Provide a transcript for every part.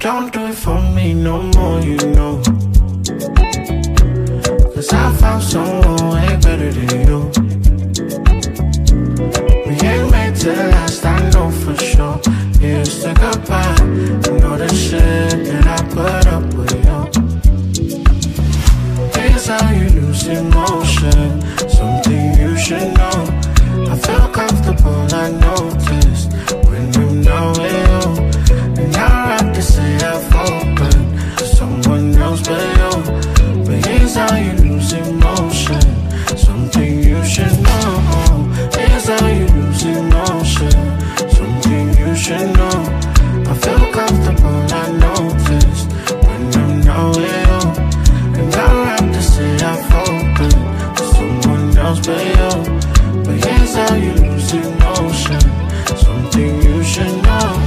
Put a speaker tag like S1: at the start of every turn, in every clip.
S1: don't do it for me no more, you know. Cause I found someone way better than you. We ain't made to last, I know for sure. Here's the goodbye, you know the shit that I put up with you. Here's how you lose emotion, something you should know. I feel comfortable, I noticed when I'm not with you. And I have to say I've opened to someone else but you. But here's how you lose emotion, something you should know. Here's how you lose emotion, something you should know. I feel comfortable, I noticed when I'm not with you. And I have to say I've opened to someone else but you. But here's how you lose emotion, something you should know.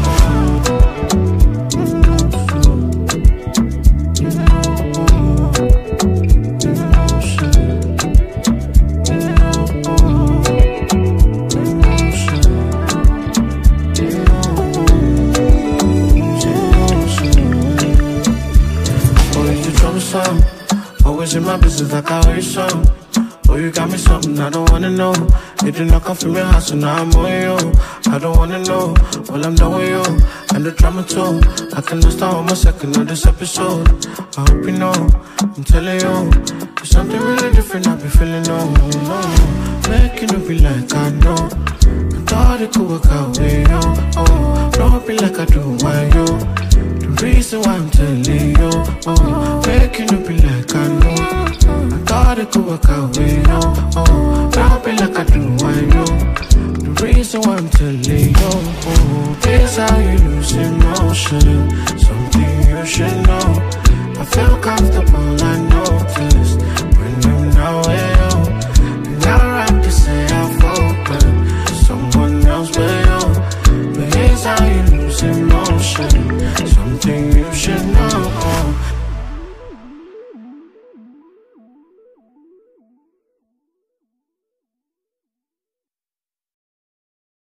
S1: Always in my business like I always some. Oh, you got me something I don't wanna know. You did not come from your house, so now I'm on you. I don't wanna know, well I'm done with you. And the drama too, I cannot start on my second of this episode. I hope you know, I'm telling you, there's something really different I be feeling on. Making it be like I know, I thought it could work out with you. Oh, don't be like I do why you. The reason why I'm telling you, oh, making it be like I know. I thought it could work out with you, oh, don't be like I do why you. The reason why I'm telling you, oh, here's how you lose emotion, something you should know. I feel comfortable, I notice